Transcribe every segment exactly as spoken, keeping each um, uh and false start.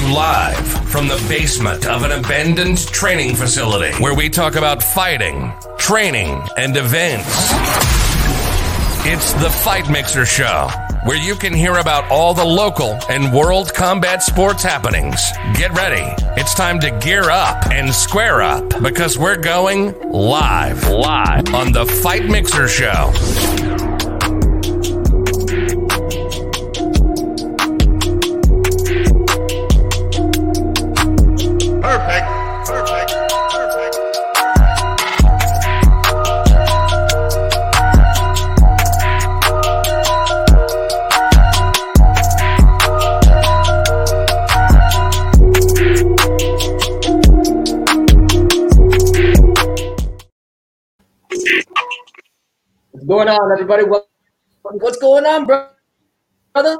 live from the basement of an abandoned training facility where we talk about fighting, training, and events. It's the Fight Mixer Show, where you can hear about all the local and world combat sports happenings. Get ready. It's time to gear up and square up because we're going live, live on the Fight Mixer Show. Perfect. Perfect. Perfect. What's going on, everybody? What, what's going on, bro- brother?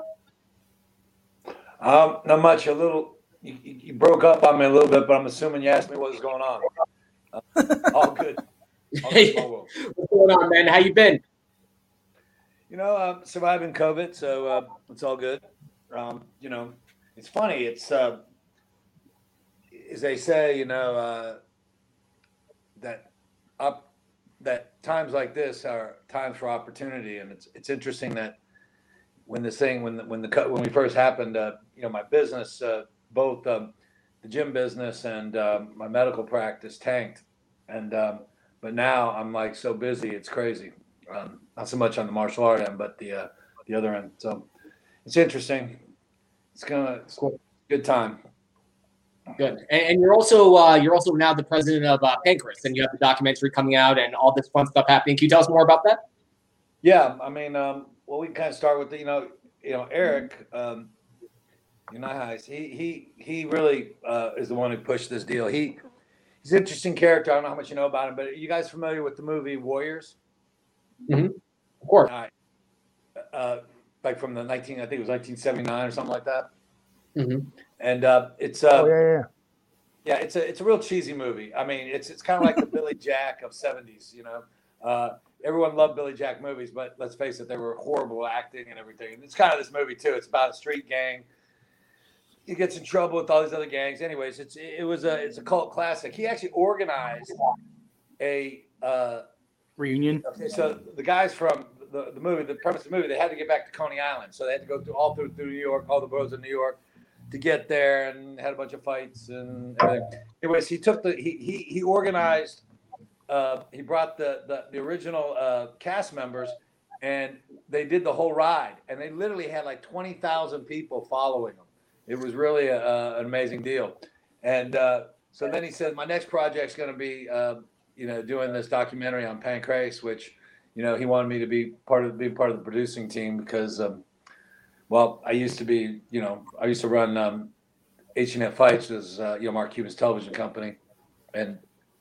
Um, not much. A little. You, you broke up on me a little bit, but I'm assuming you asked me what was going on. Uh, all good. All good, my world. What's going on, man? How you been? You know, um, surviving COVID, so uh, it's all good. Um, you know, it's funny. It's uh, as they say, you know, uh, that up that times like this are times for opportunity, and it's it's interesting that when this thing when the, when the when we first happened, uh, you know, my business. Uh, both um, the gym business and um, my medical practice tanked. And, um, but now I'm like so busy, it's crazy. Um, not so much on the martial art end, but the, uh, the other end. So it's interesting. It's gonna, it's a good time. Good. And, and you're also, uh, you're also now the president of uh, Pancrase, and you have the documentary coming out and all this fun stuff happening. Can you tell us more about that? Yeah. I mean, um, well, we can kind of start with the, you know, you know, Eric, um, You know, Heis. He he he really uh, is the one who pushed this deal. He he's an interesting character. I don't know how much you know about him, but are you guys familiar with the movie Warriors? Mm-hmm. Of course. All right. Uh, like from the nineteen, I think it was nineteen seventy-nine or something like that. Mm-hmm. And uh, it's uh, Oh yeah, yeah. yeah, it's a it's a real cheesy movie. I mean, it's it's kind of like the Billy Jack of seventies. You know, uh, everyone loved Billy Jack movies, but let's face it, they were horrible acting and everything. And it's kind of this movie too. It's about a street gang. He gets in trouble with all these other gangs. Anyways, it's it was a it's a cult classic. He actually organized a uh, Reunion. okay, so the guys from the, the movie, the premise of the movie, they had to get back to Coney Island, so they had to go through all through, through New York, all the boroughs of New York, to get there, and had a bunch of fights and everything. Anyways, he took the he he he organized. Uh, he brought the the, the original uh, cast members, and they did the whole ride, and they literally had like twenty thousand people following them. It was really a, a, an amazing deal. And uh, so then he said, my next project's going to be, uh, you know, doing this documentary on Pancrase, which, you know, he wanted me to be part of, be part of the producing team because, um, well, I used to be, you know, I used to run um, H N F Fights, as, uh, you know, Mark Cuban's television company. And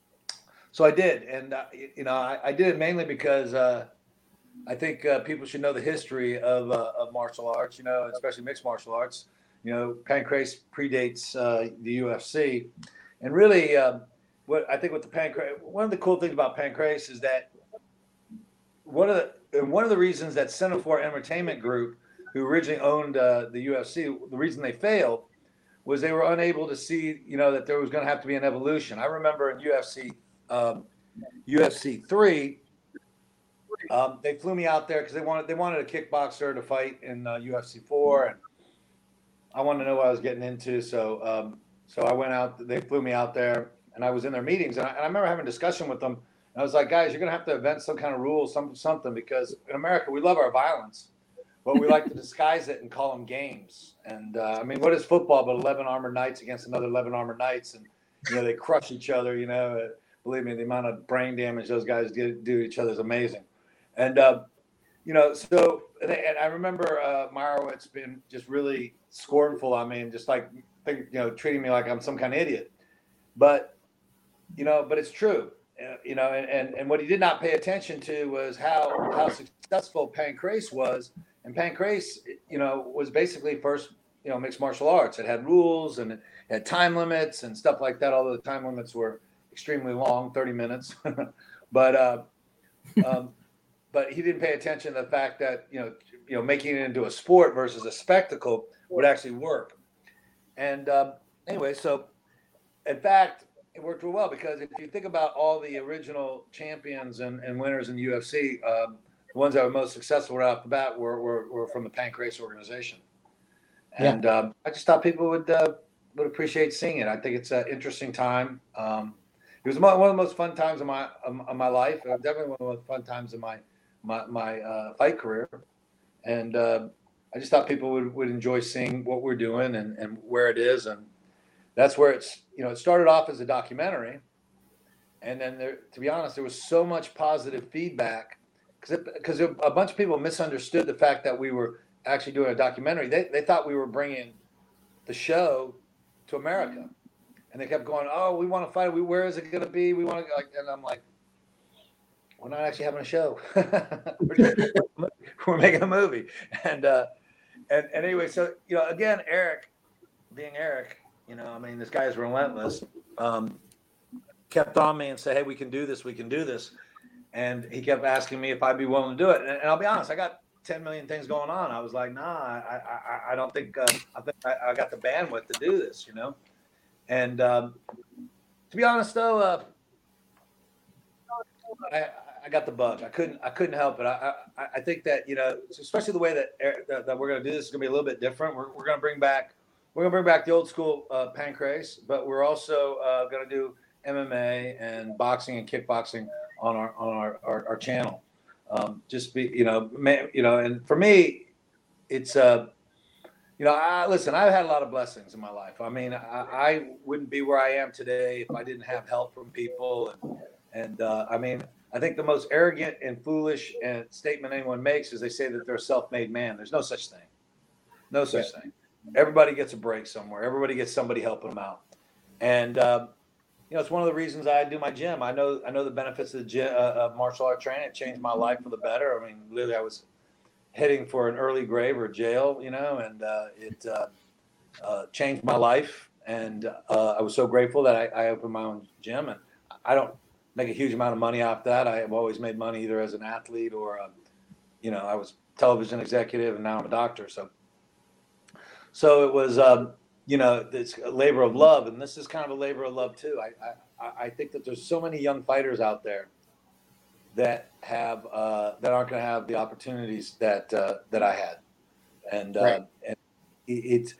so I did. And, uh, you know, I, I did it mainly because uh, I think uh, people should know the history of, uh, of martial arts, you know, especially mixed martial arts. You know, Pancrase predates uh, the U F C, and really, um, what I think with the Pancrase, one of the cool things about Pancrase is that one of the one of the reasons that Centaur Entertainment Group, who originally owned uh, the U F C, the reason they failed was they were unable to see, you know, that there was going to have to be an evolution. I remember in U F C um, U F C three, um, they flew me out there because they wanted they wanted a kickboxer to fight in uh, U F C four and I wanted to know what I was getting into, so um, so I went out. They flew me out there, and I was in their meetings. And I, and I remember having a discussion with them. And I was like, guys, you're going to have to invent some kind of rules, some something, because in America we love our violence, but we like to disguise it and call them games. And uh, I mean, what is football but eleven armored knights against another eleven armored knights, and you know they crush each other. You know, uh, believe me, the amount of brain damage those guys do, do to each other is amazing. And uh, you know, so and I remember uh, Meyerowitz been just really scornful. I mean, just like think, you know, treating me like I'm some kind of idiot. But you know, but it's true. Uh, you know, and, and and what he did not pay attention to was how how successful Pancrase was. And Pancrase, you know, was basically first, you know, mixed martial arts. It had rules and it had time limits and stuff like that. Although the time limits were extremely long, thirty minutes. but uh, um, but he didn't pay attention to the fact that, you know, you know, making it into a sport versus a spectacle would actually work. And um, anyway, so in fact, it worked real well because if you think about all the original champions and, and winners in the U F C, um, the ones that were most successful right off the bat were, were, were from the Pancrase organization. And yeah. um, I just thought people would uh, would appreciate seeing it. I think it's an interesting time. Um, it was one of the most fun times of my of my life. Uh, definitely one of the most fun times of my my, my uh, fight career. And uh, I just thought people would, would enjoy seeing what we're doing and, and where it is. And that's where it's, you know, it started off as a documentary. And then there, to be honest, there was so much positive feedback because because a bunch of people misunderstood the fact that we were actually doing a documentary. They they thought we were bringing the show to America. And they kept going, oh, we want to fight. We, where is it going to be? We want to, like, and I'm like, we're not actually having a show. we're, just, we're making a movie. And, uh, and, and anyway, so, you know, again, Eric, being Eric, you know, I mean, this guy is relentless, um, kept on me and said, hey, we can do this. We can do this. And he kept asking me if I'd be willing to do it. And, and I'll be honest, I got ten million things going on. I was like, nah, I, I, I don't think, uh, I think I, I got the bandwidth to do this, you know? And um, to be honest, though, uh, I, I got the bug. I couldn't, I couldn't help it. I, I, I think that, you know, especially the way that that, that we're going to do this is going to be a little bit different. We're, we're going to bring back, we're going to bring back the old school uh, Pancrase, but we're also uh, going to do M M A and boxing and kickboxing on our on our our, our channel. Um, just be, you know, man, you know, and for me, it's uh. You know, I, listen, I've had a lot of blessings in my life. I mean, I, I wouldn't be where I am today if I didn't have help from people. And, and uh, I mean, I think the most arrogant and foolish and statement anyone makes is they say that they're a self-made man. There's no such thing. No such yeah. thing. Everybody gets a break somewhere. Everybody gets somebody helping them out. And, uh, you know, it's one of the reasons I do my gym. I know I know the benefits of, the gym, uh, of martial art training. It changed my life for the better. I mean, literally, I was heading for an early grave or jail, you know, and uh, it uh, uh, changed my life. And uh, I was so grateful that I, I opened my own gym. And I don't make a huge amount of money off that. I have always made money either as an athlete or, uh, you know, I was television executive and now I'm a doctor. So, so it was, um, you know, it's a labor of love. And this is kind of a labor of love too. I, I, I think that there's so many young fighters out there that have uh, that aren't going to have the opportunities that uh, that I had, and, uh, right. and it's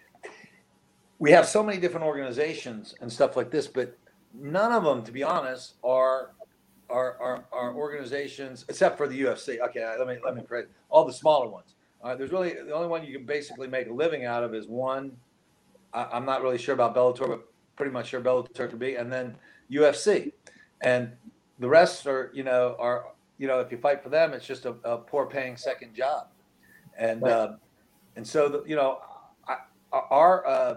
we have so many different organizations and stuff like this, but none of them, to be honest, are are are, are organizations except for the U F C. Okay, let me let me phrase all the smaller ones. Uh, there's really the only one you can basically make a living out of is one. I, I'm not really sure about Bellator, but pretty much sure Bellator could be, and then U F C, and the rest are, you know, are, you know, if you fight for them, it's just a, a poor paying second job. And, right. uh, and so, the, you know, I, our, uh,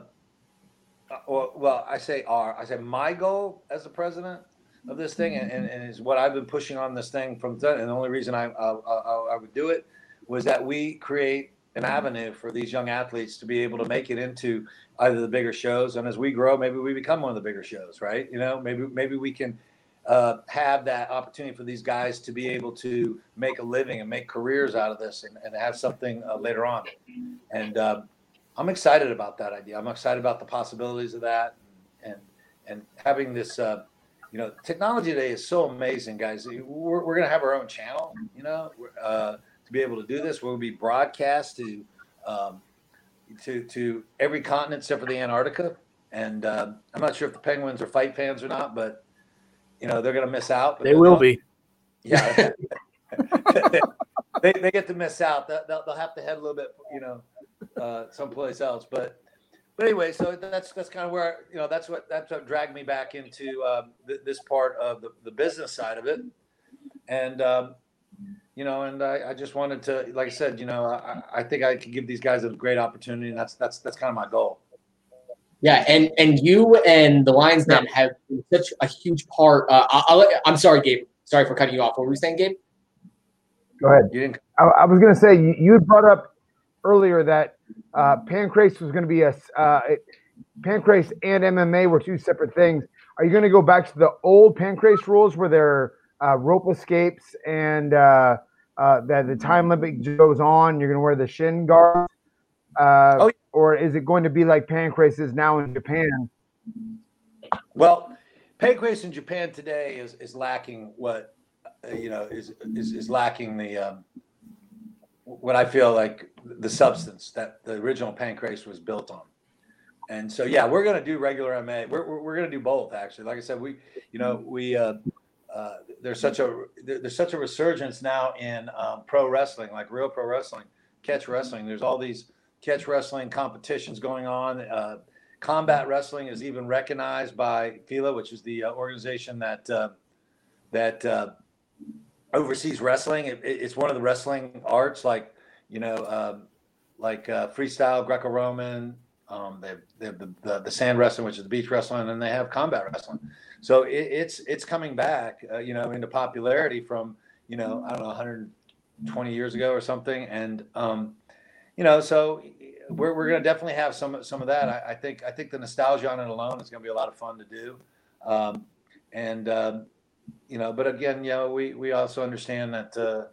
well, well, I say our, I say my goal as the president of this thing and, and, and is what I've been pushing on this thing from then. And the only reason I, I, I, I would do it was that we create an avenue for these young athletes to be able to make it into either the bigger shows. And as we grow, maybe we become one of the bigger shows, right? You know, maybe, maybe we can, Uh, have that opportunity for these guys to be able to make a living and make careers out of this and, and have something uh, later on. And uh, I'm excited about that idea. I'm excited about the possibilities of that and and having this, uh, you know, technology today is so amazing, guys. We're, we're going to have our own channel, you know, uh, to be able to do this. We'll be broadcast to, um, to, to every continent except for the Antarctica. And uh, I'm not sure if the Penguins are fight fans or not, but you know, they're going to miss out. They will be. Yeah. they, they get to miss out. They'll, they'll have to head a little bit, you know, uh, someplace else. But but anyway, so that's that's kind of where, you know, that's what that's what dragged me back into um, th- this part of the, the business side of it. And, um, you know, and I, I just wanted to, like I said, you know, I, I think I could give these guys a great opportunity. And that's that's that's kind of my goal. Yeah, and and you and the Lions Den have been such a huge part. Uh, I'll, I'm sorry, Gabe. Sorry for cutting you off. What were you saying, Gabe? Go ahead. You didn't... I, I was going to say you, you had brought up earlier that uh, Pancrase was going to be a uh, Pancrase and M M A were two separate things. Are you going to go back to the old Pancrase rules where there are uh, rope escapes and uh, uh, that the time limit goes on? You're going to wear the shin guard. Uh, oh, or is it going to be like Pancrase is now in Japan? Well, Pancrase in Japan today is is lacking what uh, you know is is is lacking the um, what I feel like the substance that the original Pancrase was built on. And so, yeah, we're going to do regular M M A. We're, we're, we're going to do both, actually. Like I said, we, you know, we, uh, uh, there's such a, there's such a resurgence now in um, pro wrestling, like real pro wrestling, catch wrestling. There's all these catch wrestling competitions going on. Uh, combat wrestling is even recognized by FILA, which is the uh, organization that, uh, that uh, oversees wrestling. It, it's one of the wrestling arts, like, you know, uh, like uh, freestyle, Greco-Roman. Um, they have, they have the, the, the sand wrestling, which is the beach wrestling, and then they have combat wrestling. So it, it's it's coming back, uh, you know, into popularity from, you know, I don't know, one hundred twenty years ago or something. And, um, you know, so we're we're going to definitely have some some of that. I, I think I think the nostalgia on it alone is going to be a lot of fun to do. Um, and, um, you know, but again, you know, we, we also understand that, uh,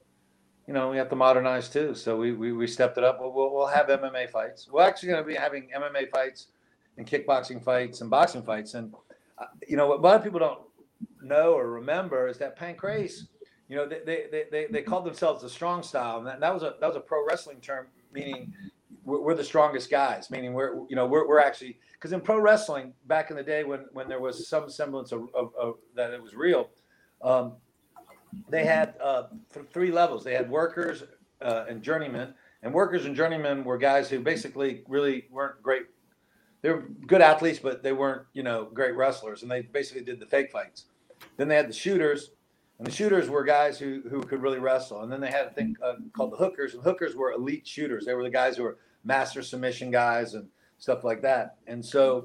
you know, we have to modernize too. So we we, we stepped it up. We'll, we'll, we'll have M M A fights. We're actually going to be having M M A fights and kickboxing fights and boxing fights. And, uh, you know, what a lot of people don't know or remember is that Pancrase, you know, they they they, they called themselves the strong style. And that, that was a that was a pro wrestling term, meaning we're, we're the strongest guys, meaning we're, you know, we're, we're actually, because in pro wrestling back in the day when, when there was some semblance of, of, of that it was real, um, they had uh, th- three levels. They had workers uh, and journeymen, and workers and journeymen were guys who basically really weren't great. They were good athletes, but they weren't, you know, great wrestlers, and they basically did the fake fights. Then they had the shooters, and the shooters were guys who who could really wrestle. And then they had a thing uh, called the hookers, and hookers were elite shooters. They were the guys who were master submission guys and stuff like that. And so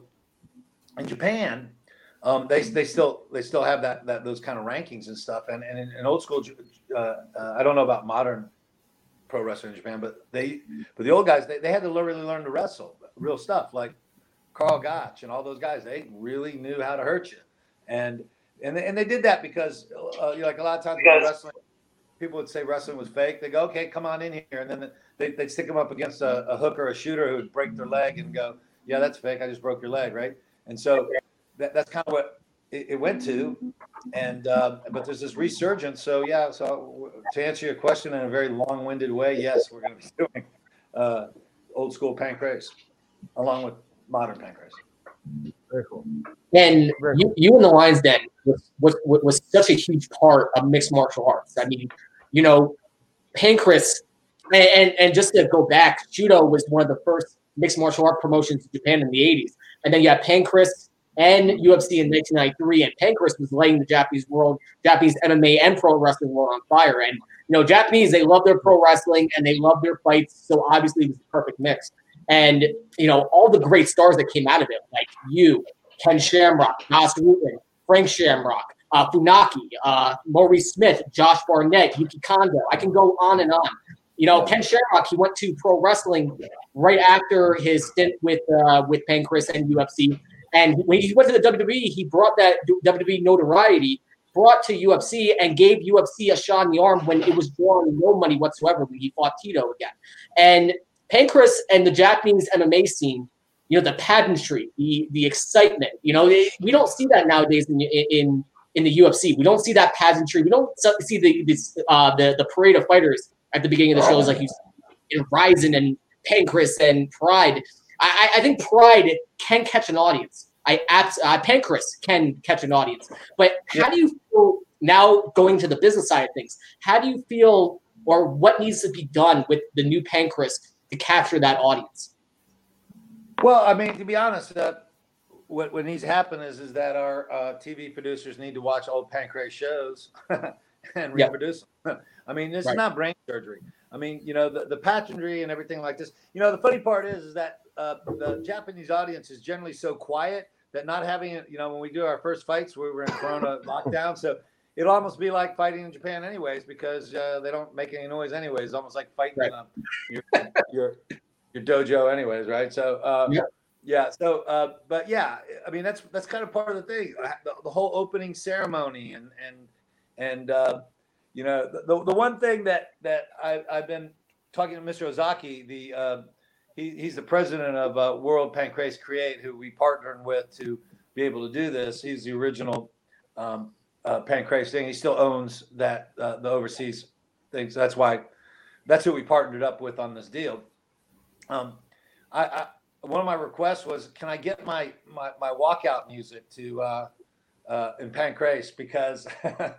in Japan, Um, they they still they still have that that those kind of rankings and stuff. And and in, in old school, uh, uh, I don't know about modern pro wrestling in Japan, but they but the old guys they, they had to really learn to wrestle real stuff like Karl Gotch and all those guys. They really knew how to hurt you, and and they, and they did that because uh, you know, like a lot of times when wrestling, people would say wrestling was fake. They go, okay, come on in here, and then they they'd stick them up against a, a hooker or a shooter who would break their leg and go, yeah, that's fake. I just broke your leg, right? And so. That, that's kind of what it, it went to, and um, but there's this resurgence. So yeah, so to answer your question in a very long-winded way, yes, we're going to be doing uh, old school Pancrase along with modern Pancrase. Very cool. And Very you, cool. you and the Lions Den was, was was such a huge part of mixed martial arts. I mean, you know, Pancrase, and, and and just to go back, judo was one of the first mixed martial art promotions in Japan in the eighties, and then you had Pancrase and U F C in nineteen ninety-three, and Pancrase was lighting the Japanese world, Japanese M M A and pro wrestling world on fire. And, you know, Japanese, they love their pro wrestling and they love their fights, so obviously it was the perfect mix. And, you know, all the great stars that came out of it, like you, Ken Shamrock, Nas Rubin, Frank Shamrock, uh, Funaki, uh, Maurice Smith, Josh Barnett, Yuki Kondo. I can go on and on. You know, Ken Shamrock, he went to pro wrestling right after his stint with uh, with Pancrase and U F C. And when he went to the W W E, he brought that W W E notoriety, brought to U F C, and gave U F C a shot in the arm when it was drawing no money whatsoever when he fought Tito again. And Pancrase and the Japanese M M A scene, you know, the pageantry, the the excitement, you know, it, we don't see that nowadays in in in the U F C. We don't see that pageantry. We don't see the this, uh, the the parade of fighters at the beginning of the shows like you see in Ryzen and Pancrase and Pride. I, I think Pride can catch an audience. I abs- uh, Pancrase can catch an audience. But how do you feel now going to the business side of things? How do you feel, or what needs to be done with the new Pancrase to capture that audience? Well, I mean, to be honest, uh, what, what needs to happen is is that our uh, T V producers need to watch old Pancrase shows and reproduce yeah. them. I mean, this right. is not brain surgery. I mean, you know, the, the pageantry and everything like this. You know, the funny part is, is that uh, the Japanese audience is generally so quiet that not having it, you know, when we do our first fights, we were in Corona lockdown. So it'll almost be like fighting in Japan anyways, because uh, they don't make any noise anyways. It's almost like fighting right. um, your, your your dojo anyways, right? So, uh, yeah. yeah. So, uh, but yeah, I mean, that's that's kind of part of the thing. The, the whole opening ceremony and, and, and uh, you know, the, the one thing that, that I, I've been talking to Mister Ozaki, the, uh, he, he's the president of uh, World Pancrase Create, who we partnered with to be able to do this. He's the original um, uh, Pancrase thing. He still owns that uh, the overseas thing. So that's why that's who we partnered up with on this deal. Um, I, I one of my requests was, can I get my my, my walkout music to uh, uh, in Pancrase, because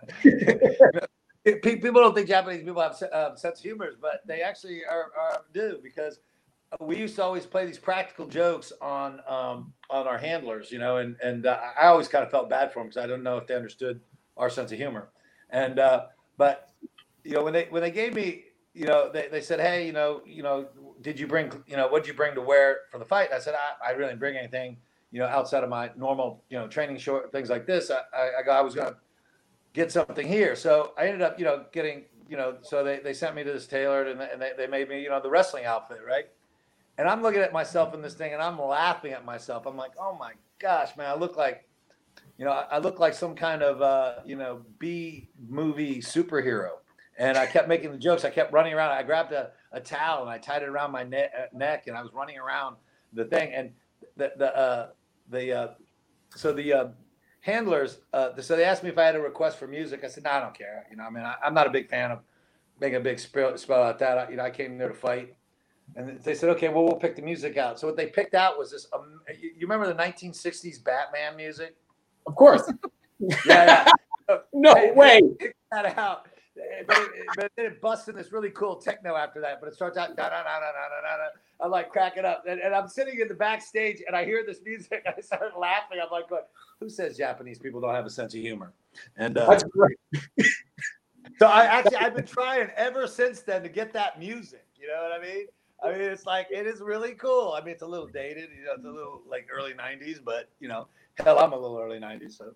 people don't think Japanese people have uh, sense of humor, but they actually are, are do, because we used to always play these practical jokes on um, on our handlers, you know, and and uh, I always kind of felt bad for them because I don't know if they understood our sense of humor, and uh, but you know when they when they gave me, you know, they, they said, hey, you know, you know, did you bring, you know, what did you bring to wear for the fight? And I said, I, I really didn't bring anything, you know, outside of my normal, you know, training short things like this. I I, I, got, I was gonna get something here, so I ended up, you know, getting, you know, so they, they sent me to this tailored, and, they, and they, they made me, you know, the wrestling outfit, right? And I'm looking at myself in this thing, and I'm laughing at myself. I'm like, oh my gosh, man, I look like, you know, I look like some kind of, uh, you know, B movie superhero. And I kept making the jokes. I kept running around. I grabbed a, a towel and I tied it around my ne- neck, and I was running around the thing. And the the uh, the uh, so the uh, handlers, uh, so they asked me if I had a request for music. I said, no, I don't care. You know, I mean, I, I'm not a big fan of making a big spell, spell out that. I, you know, I came there to fight. And they said, okay, well, we'll pick the music out. So what they picked out was this. Um, you, you remember the nineteen sixties Batman music? Of course. Yeah. yeah. No they, way. They picked that out. But it, but then it busts in this really cool techno after that. But it starts out, da, da, da, da, da, da, da. I'm like cracking up. And, and I'm sitting in the backstage, and I hear this music, and I start laughing. I'm like, what? Who says Japanese people don't have a sense of humor? And uh, That's great. So I actually, I've been trying ever since then to get that music. You know what I mean? I mean, it's like, it is really cool. I mean, it's a little dated, you know, it's a little like early nineties, but, you know, hell, I'm a little early nineties. So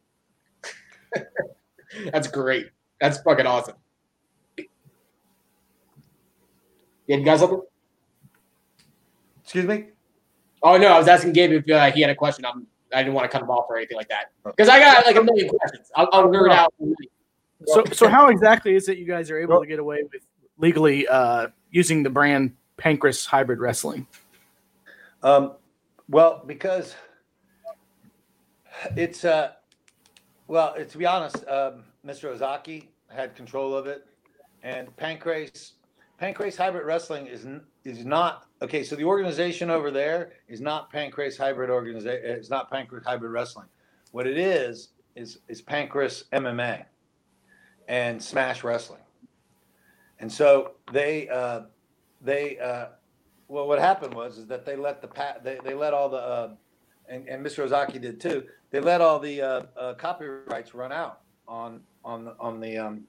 that's great. That's fucking awesome. You guys something? Excuse me? Oh, no, I was asking Gabe if uh, he had a question. I'm, I didn't want to cut him off or anything like that. Because I got like a million questions. I'll, I'll nerd out. So, so how exactly is it you guys are able to get away with legally uh, using the brand Pancrase Hybrid Wrestling? Um, well, because it's, uh, well, to be honest, um, Mister Ozaki had control of it, and Pancrase, Pancrase Hybrid Wrestling is is not okay. So the organization over there is not Pancrase Hybrid organization. It's not Pancrase Hybrid Wrestling. What it is is is Pancrase M M A and Smash Wrestling. And so they uh, they uh, well, what happened was is that they let the pat they, they let all the uh, and, and Mister Ozaki did too. They let all the uh, uh, copyrights run out on on on the um,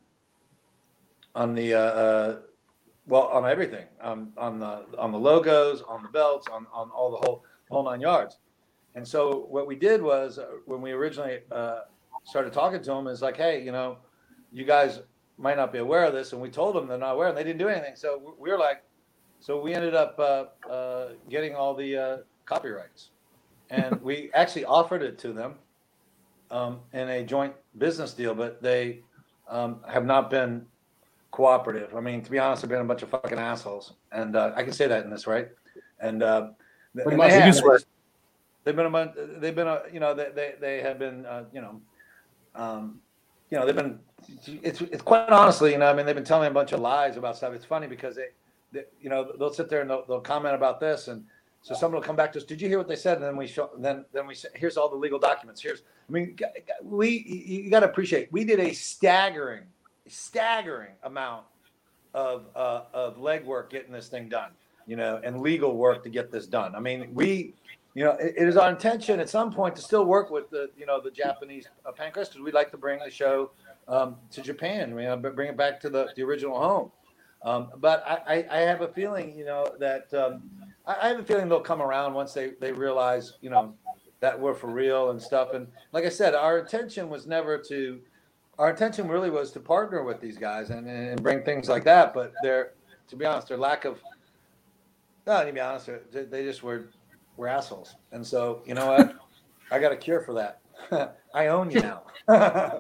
on the uh, uh, well on everything um, on the on the logos, on the belts, on, on all the whole whole nine yards. And so what we did was uh, when we originally uh, started talking to them is like, hey, you know, you guys might not be aware of this, and we told them they're not aware, and they didn't do anything. So we were like, so we ended up uh, uh, getting all the uh, copyrights, and we actually offered it to them um, in a joint business deal, but they um, have not been cooperative. I mean, to be honest, they've been a bunch of fucking assholes, and uh, I can say that in this, right? And, uh, and they have, they've been a bunch, they've been a, you know, they they, they have been, uh, you know, um, you know, they've been. It's it's quite honestly, you know, I mean, they've been telling me a bunch of lies about stuff. It's funny because they, they you know, they'll sit there and they'll, they'll comment about this, and so someone will come back to us. Did you hear what they said? And then we show, then then we say, here's all the legal documents. Here's, I mean, we you got to appreciate. We did a staggering, staggering amount of uh, of legwork getting this thing done, you know, and legal work to get this done. I mean, we. You know, it, it is our intention at some point to still work with the, you know, the Japanese uh, Pancrase, because we'd like to bring the show um, to Japan, you know, bring it back to the, the original home. Um, but I, I, I have a feeling, you know, that um, I, I have a feeling they'll come around once they, they realize, you know, that we're for real and stuff. And like I said, our intention was never to, our intention really was to partner with these guys and, and bring things like that. But they're, to be honest, their lack of, no, to be honest, they, they just were, we're assholes. And so, you know what? I got a cure for that. I own you now.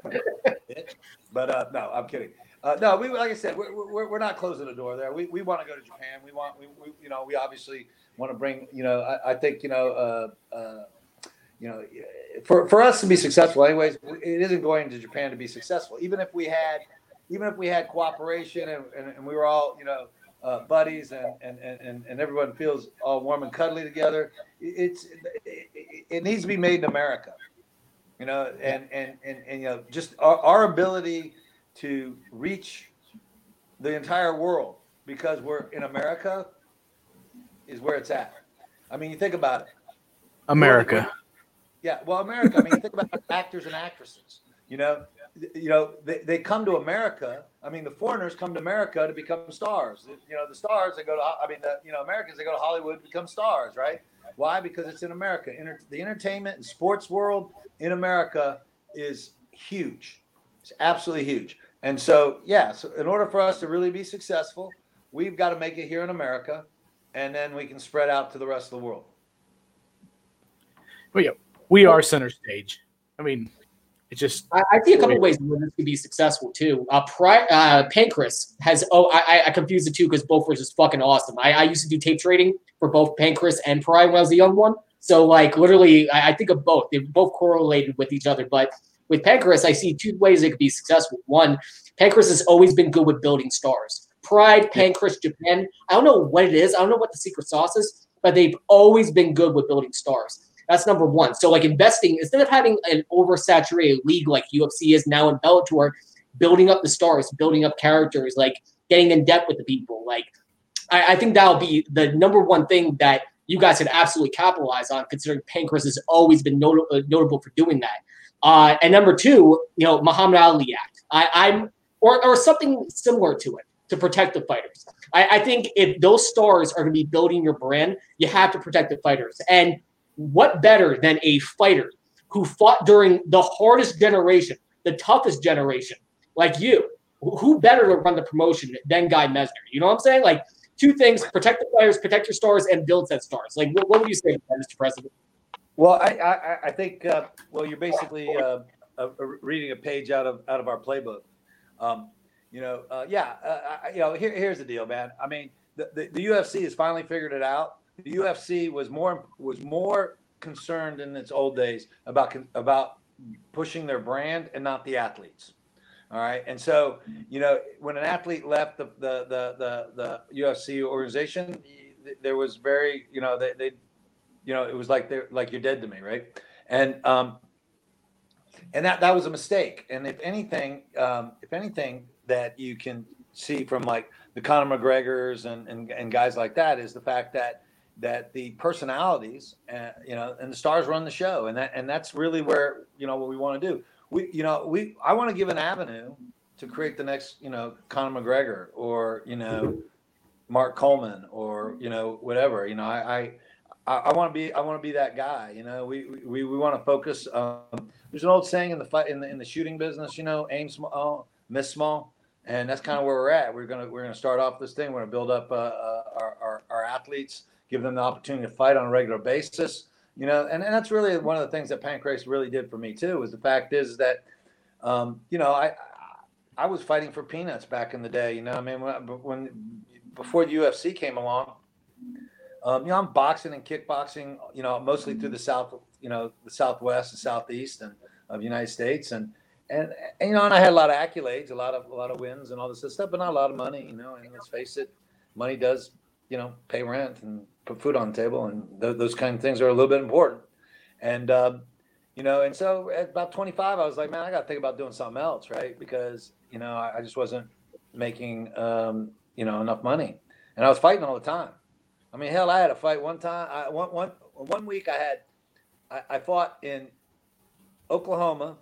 But uh, no, I'm kidding. Uh, no, we like I said, we're, we're we're not closing the door there. We we want to go to Japan. We want we, we you know we obviously want to bring you know I, I think you know uh, uh, you know for for us to be successful, anyways, it isn't going to Japan to be successful. Even if we had even if we had cooperation and, and, and we were all you know uh, buddies and, and and and everyone feels all warm and cuddly together, it's it, it needs to be made in America. You know, and, and, and, and, you know, just our, our ability to reach the entire world because we're in America is where it's at. I mean, you think about it. America. We're, we're, yeah. Well, America, I mean, you think about actors and actresses, you know, you know, they, they come to America. I mean, the foreigners come to America to become stars. You know, the stars, they go to, I mean, the, you know, Americans, they go to Hollywood to become stars, right? Why? Because it's in America. Inter- the entertainment and sports world in America is huge. It's absolutely huge. And so, yeah, so in order for us to really be successful, we've got to make it here in America, and then we can spread out to the rest of the world. Well, yeah, we are center stage. I mean, it's just. I, I see a couple of ways where this could be successful too. Uh, Pri- uh Pancrase has. Oh, I I confused the two because both were just fucking awesome. I, I used to do tape trading for both Pancrase and Pry when I was a young one. So like literally, I, I think of both. They're both correlated with each other. But with Pancrase, I see two ways it could be successful. One, Pancrase has always been good with building stars. Pride, Pancrase, Japan. I don't know what it is. I don't know what the secret sauce is, but they've always been good with building stars. That's number one. So like investing, instead of having an oversaturated league like U F C is now in Bellator, building up the stars, building up characters, like getting in depth with the people. Like I, I think that'll be the number one thing that you guys could absolutely capitalize on, considering Pancrase has always been not- uh, notable for doing that. Uh, and number two, you know, Muhammad Ali Act. I, I'm or or something similar to it to protect the fighters. I, I think if those stars are going to be building your brand, you have to protect the fighters. And what better than a fighter who fought during the hardest generation, the toughest generation, like you? Who better to run the promotion than Guy Messner? You know what I'm saying? Like two things: protect the players, protect your stars, and build said stars. Like what, what would you say to that, Mister President? Well, I I, I think uh, well, you're basically uh, uh, reading a page out of out of our playbook. Um, you know, uh, yeah, uh, I, you know, here, here's the deal, man. I mean, the, the, the U F C has finally figured it out. The U F C was more was more concerned in its old days about about pushing their brand and not the athletes. All right, and so you know when an athlete left the the the the, the U F C organization, there was very you know they they you know it was like they're like you're dead to me, right? And um and that that was a mistake. And if anything, um, if anything that you can see from like the Conor McGregors and and, and guys like that is the fact that. that the personalities, uh, you know, and the stars run the show, and that and that's really where you know what we want to do. We, you know, we I want to give an avenue to create the next, you know, Conor McGregor or you know, Mark Coleman or you know whatever. You know, I I, I want to be I want to be that guy. You know, we we, we want to focus. Um, there's an old saying in the fight in the in the shooting business. You know, aim small, miss small. And that's kind of where we're at. We're gonna we're gonna start off this thing. We're gonna build up uh, uh, our, our our athletes, give them the opportunity to fight on a regular basis, you know, and, and that's really one of the things that Pancrase really did for me too. Was the fact is that, um, you know, I I was fighting for peanuts back in the day. You know, I mean, when, when before the U F C came along, um, you know, I'm boxing and kickboxing, you know, mostly through the south, you know, the Southwest and Southeast and of the United States, and. And, and you know, and I had a lot of accolades, a lot of a lot of wins, and all this stuff, but not a lot of money. You know, and let's face it, money does, you know, pay rent and put food on the table, and th- those kind of things are a little bit important. And um, you know, and so at about twenty-five, I was like, man, I got to think about doing something else, right? Because you know, I, I just wasn't making um, you know enough money, and I was fighting all the time. I mean, hell, I had a fight one time. I, one one one week, I had I, I fought in Oklahoma.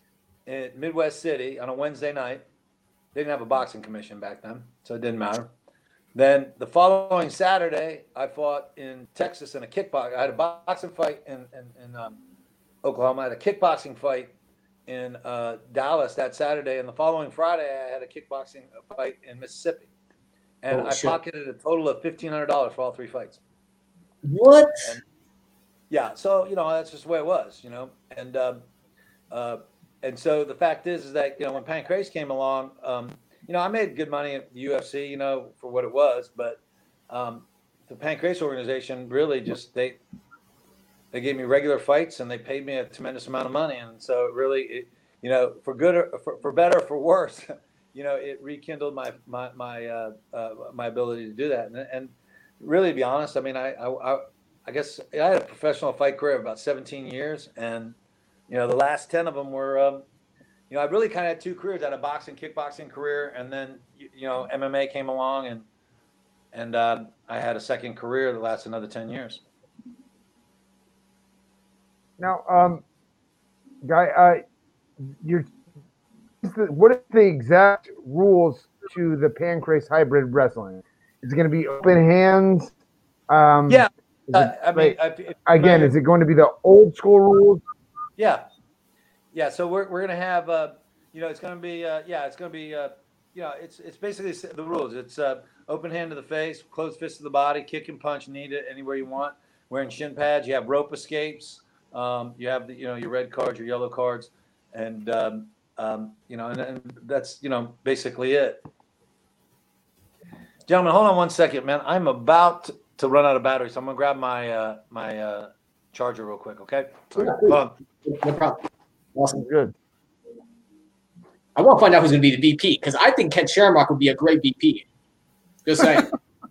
In Midwest City on a Wednesday night. They didn't have a boxing commission back then, so it didn't matter. Then the following Saturday, I fought in Texas in a kickbox. I had a boxing fight in, in, in um, Oklahoma. I had a kickboxing fight in uh, Dallas that Saturday. And the following Friday, I had a kickboxing fight in Mississippi. And oh, I shit. pocketed a total of fifteen hundred dollars for all three fights. What? And, yeah, so, you know, that's just the way it was, you know. And, um, uh, and so the fact is, is that, you know, when Pancrase came along, um, you know, I made good money at the U F C, you know, for what it was, but um, the Pancrase organization really just, they, they gave me regular fights and they paid me a tremendous amount of money. And so it really, it, you know, for good or for, for better or for worse, you know, it rekindled my, my, my, uh, uh, my ability to do that. And, and really, to be honest, I mean, I, I, I guess I had a professional fight career of about seventeen years, and, you know, the last ten of them were, um, you know, I really kind of had two careers. I had a boxing, kickboxing career, and then, you know, M M A came along, and, and uh, I had a second career that lasted another ten years. Now, um, Guy, uh, you're, what are the exact rules to the Pancrase hybrid wrestling? Is it going to be open hands? Um, yeah. It, uh, I mean, like, again, is it going to be the old school rules? Yeah. Yeah. So we're, we're going to have, uh, you know, it's going to be, uh, yeah, it's going to be, uh, you know, it's, it's basically the rules. It's uh, open hand to the face, closed fist to the body, kick and punch, knee to anywhere you want. Wearing shin pads. You have rope escapes. Um, you have the, you know, your red cards, your yellow cards, and um, um, you know, and, and that's, you know, basically it. Gentlemen, hold on one second, man. I'm about to, to run out of battery, so I'm gonna grab my uh, my uh, charger real quick. Okay. Yeah, Um, no problem. Awesome. Good. I want to find out who's going to be the V P because I think Ken Shamrock would be a great V P. Just saying.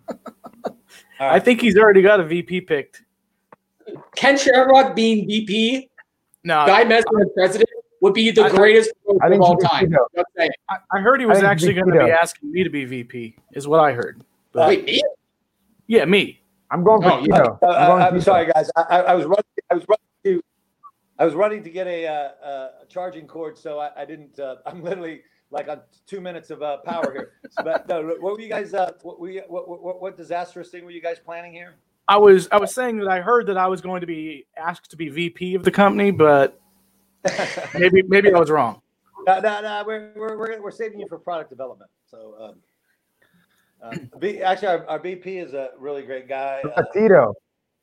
I think he's already got a V P picked. Ken Shamrock being V P, No, Guy Messer as president would be the I- greatest I of think all he could time. do Just saying. I, I heard he was I think actually V P going to be does. asking me to be V P, is what I heard. But, Wait, me? yeah, me. I'm going for Oh, Tito. yeah. Uh, I'm, going I, I'm Tito. sorry, guys. I, I, I was running. I was running to. I was running to get a, uh, uh, a charging cord, so I, I didn't. Uh, I'm literally like on two minutes of uh, power here. So, but no, what were you guys? Uh, what, were you, what, what what disastrous thing were you guys planning here? I was I was saying that I heard that I was going to be asked to be V P of the company, but maybe maybe I was wrong. No, no, no. We're we're we're, we're saving you for product development. So, um, uh, B, actually, our, our V P is a really great guy. Uh, Tito.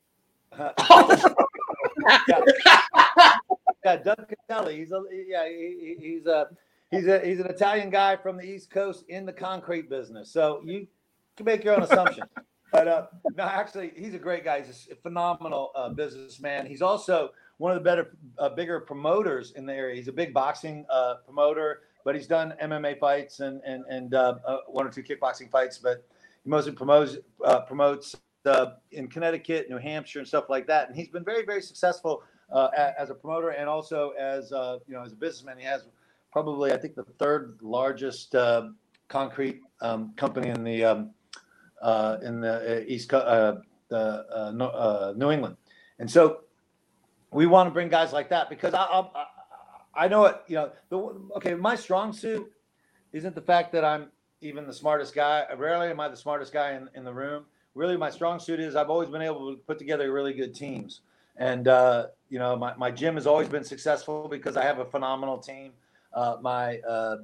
yeah. yeah, Doug Catelli. He's a yeah. He, he's a he's a he's an Italian guy from the East Coast in the concrete business. So you can make your own assumptions. But uh, no, actually, he's a great guy. He's a phenomenal uh, businessman. He's also one of the better, uh, bigger promoters in the area. He's a big boxing uh, promoter, but he's done M M A fights and and and uh, uh, one or two kickboxing fights. But he mostly promotes uh, promotes uh, in Connecticut, New Hampshire, and stuff like that. And he's been very, very successful uh, as a promoter and also as uh, you know, as a businessman. He has probably, I think, the third largest uh, concrete um, company in the um, uh, in the East Co- uh, the uh, no, uh, New England. And so we want to bring guys like that because I I, I know it. You know, the, okay, my strong suit isn't the fact that I'm even the smartest guy. Rarely am I the smartest guy in, in the room. Really, my strong suit is I've always been able to put together really good teams. And, uh, you know, my, my gym has always been successful because I have a phenomenal team. Uh, my, uh,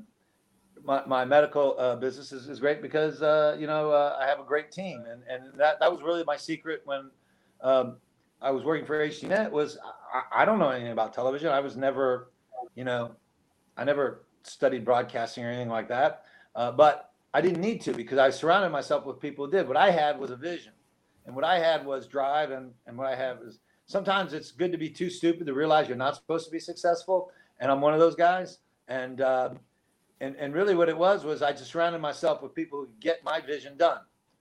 my my medical uh, business is, is great because, uh, you know, uh, I have a great team. And, and that, that was really my secret when um, I was working for H D Net was I, I don't know anything about television. I was never, you know, I never studied broadcasting or anything like that. Uh, but I didn't need to because I surrounded myself with people who did. What I had was a vision. And what I had was drive. And, and what I have is sometimes it's good to be too stupid to realize you're not supposed to be successful. And I'm one of those guys. And, uh, and, and really what it was, was I just surrounded myself with people who get my vision done.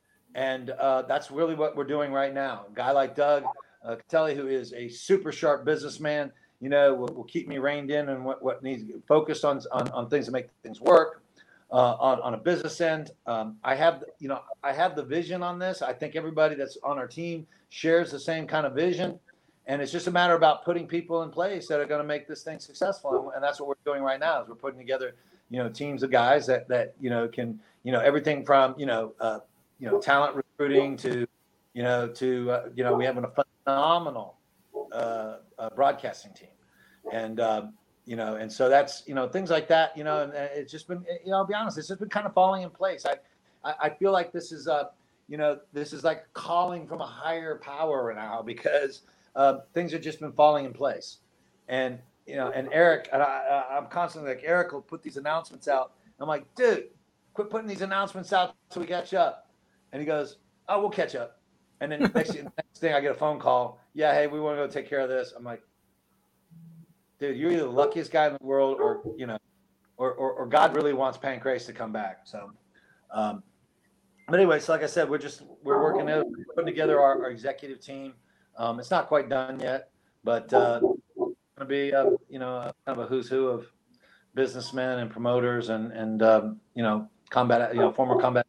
And uh, that's really what we're doing right now. A guy like Doug uh, Catelli, who is a super sharp businessman, you know, will, will keep me reined in and what, what needs focused on, on, on things to make things work. Uh, on, on a business end, um, I have, you know, I have the vision on this. I think everybody that's on our team shares the same kind of vision. And it's just a matter about putting people in place that are going to make this thing successful. And that's what we're doing right now is we're putting together, you know, teams of guys that, that, you know, can, you know, everything from, you know, uh, you know, talent recruiting to, you know, to, uh, you know, we have a phenomenal uh, uh, broadcasting team. And, uh, you know, and so that's, you know, things like that, you know, and it's just been, you know, I'll be honest, it's just been kind of falling in place. I, I, I feel like this is, uh, you know, this is like calling from a higher power now because uh, things have just been falling in place. And you know, and Eric, and I, I'm constantly like, Eric will put these announcements out. I'm like, dude, quit putting these announcements out so we catch up. And he goes, oh, we'll catch up. And then next, next thing I get a phone call. Yeah, hey, we want to go take care of this. I'm like, dude, you're either the luckiest guy in the world, or you know, or or, or God really wants Pancrase to come back. So, um, but anyway, so like I said, we're just we're working out, putting together our, our executive team. Um, it's not quite done yet, but uh, it's going to be a, you know a, kind of a who's who of businessmen and promoters and and um, you know combat you know former combat.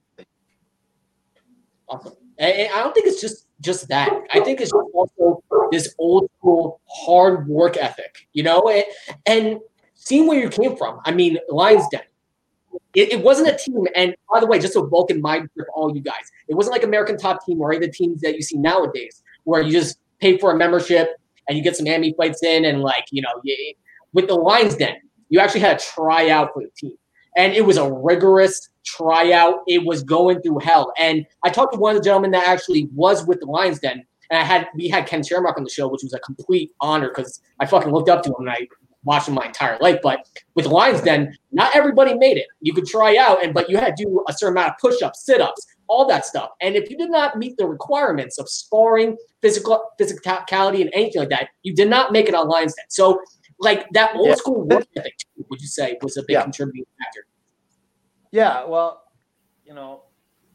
Awesome. And I don't think it's just just that. I think it's also this old school hard work ethic, you know, and, and seeing where you came from. I mean, Lions Den. It, it wasn't a team. And by the way, just a Vulcan mind for all you guys. It wasn't like American Top Team or any of the teams that you see nowadays, where you just pay for a membership and you get some Miami fights in, and like you know, you, with the Lions Den, you actually had to try out for the team. And it was a rigorous tryout. It was going through hell. And I talked to one of the gentlemen that actually was with the Lions Den, and I had we had Ken Shamrock on the show, which was a complete honor because I fucking looked up to him and I watched him my entire life. But with the Lions Den, not everybody made it. You could try out, and but you had to do a certain amount of push-ups, sit-ups, all that stuff. And if you did not meet the requirements of sparring, physical physicality, and anything like that, you did not make it on Lions Den. So like that old yeah. school work ethic, would you say, was a big yeah. contributing factor? Yeah, well, you know,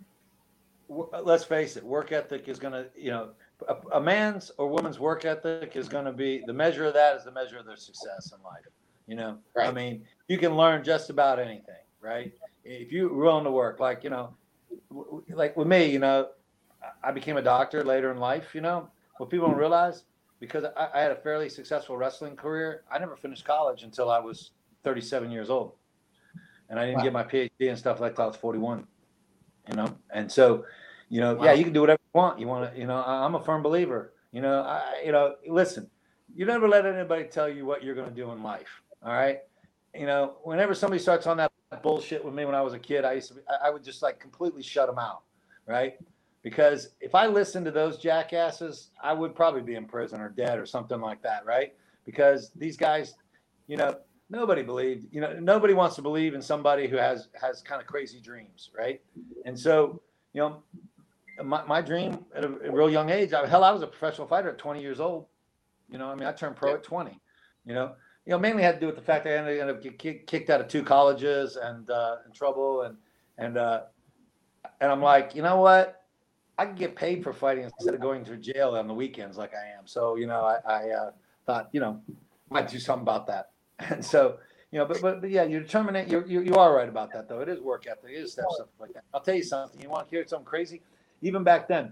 w- let's face it, work ethic is going to, you know, a, a man's or woman's work ethic is going to be, the measure of that is the measure of their success in life. You know, right. I mean, you can learn just about anything, right? If you're willing to work, like, you know, w- like with me, you know, I became a doctor later in life, you know, what people don't realize, because I, I had a fairly successful wrestling career, I never finished college until I was thirty-seven years old. And I didn't wow. get my P H D and stuff like that. I was forty-one, you know? And so, you know, wow. yeah, you can do whatever you want. You want to, you know, I'm a firm believer, you know, I, you know, listen, you never let anybody tell you what you're going to do in life. All right. You know, whenever somebody starts on that bullshit with me when I was a kid, I used to, be, I would just like completely shut them out. Right. Because if I listened to those jackasses, I would probably be in prison or dead or something like that. Right. Because these guys, you know, nobody believed, you know, nobody wants to believe in somebody who has, has kind of crazy dreams. Right. And so, you know, my, my dream at a, a real young age, I, hell, I was a professional fighter at twenty years old. You know, I mean, I turned pro at twenty, you know, you know, mainly had to do with the fact that I ended up getting kicked out of two colleges and uh, in trouble. And, and, uh, and I'm like, you know what, I can get paid for fighting instead of going to jail on the weekends like I am. So, you know, I, I uh, thought, you know, might do something about that. And so, you know, but, but, but yeah, you're determined. You're, you you are right about that, though. It is work ethic. It is stuff, stuff like that. I'll tell you something. You want to hear something crazy? Even back then,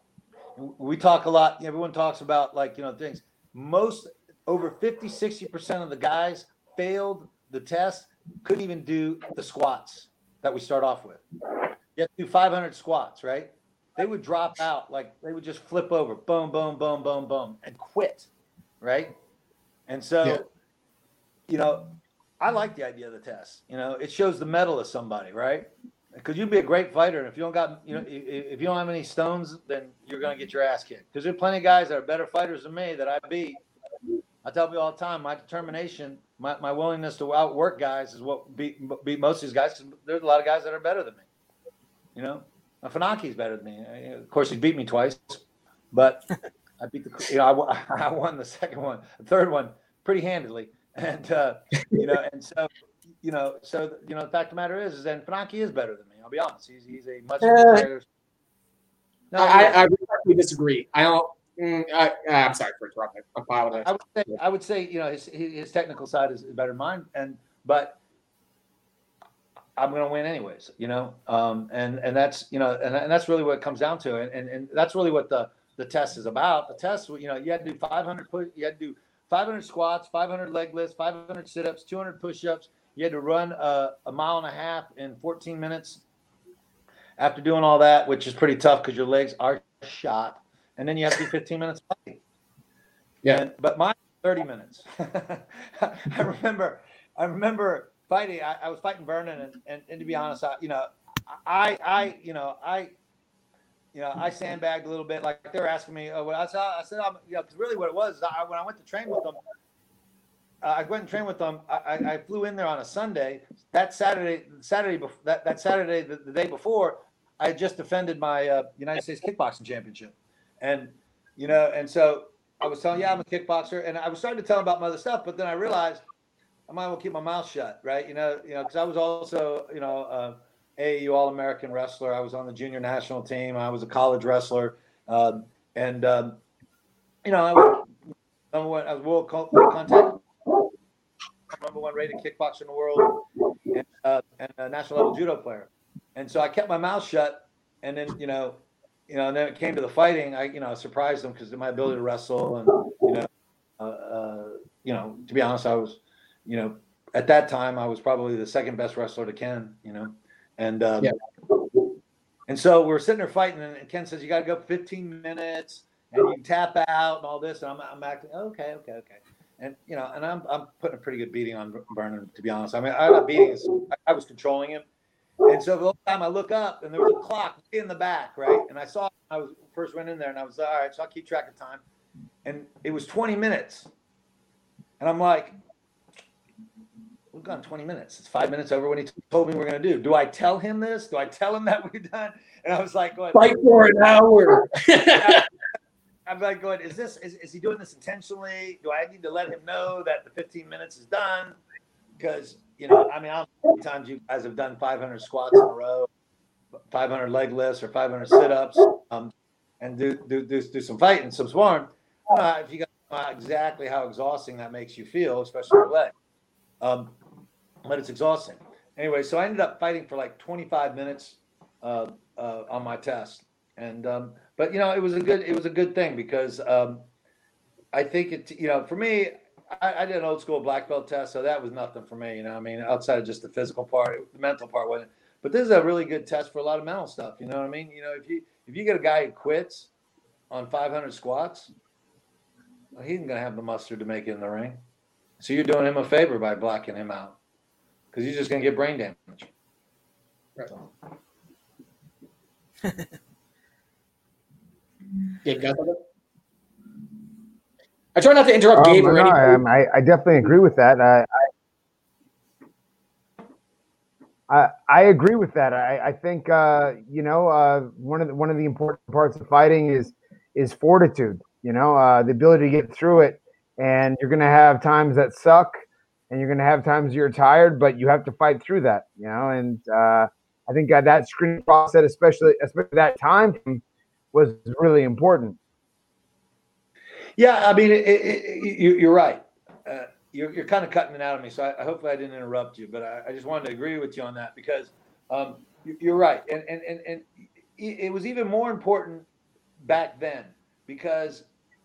we talk a lot. Everyone talks about, like, you know, things. Most, over fifty, sixty percent of the guys failed the test, couldn't even do the squats that we start off with. You have to do five hundred squats, right? They would drop out. Like, they would just flip over, boom, boom, boom, boom, boom, and quit, right? And so... Yeah. You know, I like the idea of the test. You know, it shows the mettle of somebody, right? Because you'd be a great fighter, and if you don't got, you know, if you don't have any stones, then you're gonna get your ass kicked. Because there's plenty of guys that are better fighters than me that I beat. I tell people all the time, my determination, my, my willingness to outwork guys is what beat beat most of these guys. Because there's a lot of guys that are better than me. You know, now, Fanaki's better than me. Of course, he beat me twice, but I beat the. You know, I, I won the second one, the third one pretty handily. And, uh, you know, and so, you know, so, you know, the fact of the matter is, is then Funaki is better than me. I'll be honest. He's, he's a much better. No, I, I respectfully disagree. I don't, mm, I, I'm sorry for interrupting. I apologize. I would say, I would say, you know, his, his technical side is better than mine. And, but I'm going to win anyways, you know? Um, and, and that's, you know, and, and that's really what it comes down to. And, and, and that's really what the, the test is about. The test, you know, you had to do five hundred push, you had to do five hundred squats, five hundred leg lifts, five hundred sit-ups, two hundred push-ups. You had to run a, a mile and a half in fourteen minutes. After doing all that, which is pretty tough because your legs are shot, and then you have to do fifteen minutes fighting. Yeah, and, but mine thirty minutes. I remember, I remember fighting. I, I was fighting Vernon, and, and, and to be honest, I, you know, I, I, you know, I. You know, I sandbagged a little bit. Like they were asking me, uh, what I said. I said, I'm, you know, because really what it was, is I, when I went to train with them, I went and trained with them. I, I, I flew in there on a Sunday. That Saturday, Saturday, bef- that, that Saturday, the, the day before, I had just defended my uh, United States kickboxing championship. And, you know, and so I was telling, yeah, I'm a kickboxer. And I was starting to tell him about my other stuff, but then I realized I might as well keep my mouth shut, right? You know, you know, because I was also, you know, uh, A A U All-American wrestler. I was on the junior national team. I was a college wrestler. Um, and, um, you know, I was number one, I was world contact, number one rated kickboxer in the world, and, uh, and a national level judo player. And so I kept my mouth shut. And then, you know, you know, and then it came to the fighting. I, you know, I surprised them because of my ability to wrestle. And, you know, uh, uh, you know, to be honest, I was, you know, at that time, I was probably the second best wrestler to Ken, you know, and, um, yeah. And so we're sitting there fighting, and Ken says, you got to go fifteen minutes and you tap out and all this. And I'm, I'm acting, okay, okay, okay. And, you know, and I'm, I'm putting a pretty good beating on Vernon, to be honest. I mean, I'm not beating him. I was controlling him. And so the whole time I look up and there was a clock in the back, right? And I saw, I was first went in there and I was, all right, so I'll keep track of time. And it was twenty minutes. And I'm like, we've gone twenty minutes. It's five minutes over when he told me we're going to do. Do I tell him this? Do I tell him that we're done? And I was like, going, fight for an hour. I'm like going, is this, is, is he doing this intentionally? Do I need to let him know that the fifteen minutes is done? Because, you know, I mean, how many times you guys have done five hundred squats in a row, five hundred leg lifts or five hundred sit-ups, um, and do, do, do, do some fighting, some sparring. Uh, if you got uh, exactly how exhausting that makes you feel, especially your leg. Um, but it's exhausting. Anyway, so I ended up fighting for like twenty-five minutes uh, uh, on my test. And, um, but you know, it was a good, it was a good thing because um, I think it, you know, for me, I, I did an old school black belt test. So that was nothing for me, you know, I mean, outside of just the physical part, the mental part wasn't, but this is a really good test for a lot of mental stuff. You know what I mean? You know, if you, if you get a guy who quits on five hundred squats, well, he ain't going to have the mustard to make it in the ring. So you're doing him a favor by blocking him out because he's just going to get brain damage. Right. Yeah, guys. I try not to interrupt um, Gabe or no, anything. I, I definitely agree with that. I, I, I, I agree with that. I, I think uh, you know uh, one of the, one of the important parts of fighting is is fortitude. You know, uh, the ability to get through it. And you're going to have times that suck, and you're going to have times you're tired, but you have to fight through that, you know. And uh, I think that screening process, especially especially that time, was really important. Yeah, I mean, it, it, it, you, you're right. Uh, you're you're kind of cutting it out of me, so I, I hopefully I didn't interrupt you, but I, I just wanted to agree with you on that because um, you, you're right, and and and and it was even more important back then because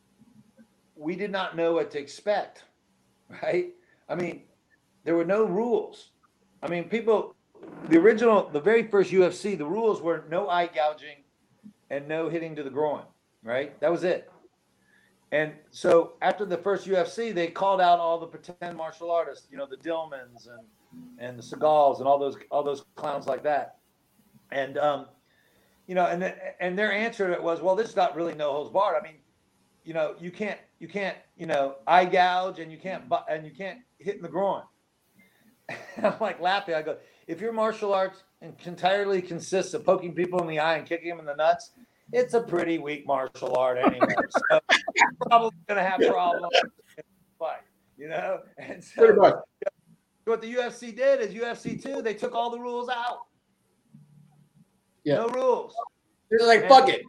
we did not know what to expect, right? I mean, there were no rules. I mean, people, the original, the very first U F C, the rules were no eye gouging and no hitting to the groin, right? That was it. And so after the first U F C, they called out all the pretend martial artists, you know, the Dillmans and and the Segals and all those all those clowns like that. And um, you know, and the, and their answer to it was, well, this is not really no holds barred. I mean, you know, you can't you can't you know eye gouge and you can't and you can't hit in the groin. I'm like laughing. I go, if your martial arts entirely consists of poking people in the eye and kicking them in the nuts, it's a pretty weak martial art anyway. So you're probably going to have problems in the fight, you know? And so you know, what the U F C did is U F C two, they took all the rules out. Yeah. No rules. They're like, and, fuck it.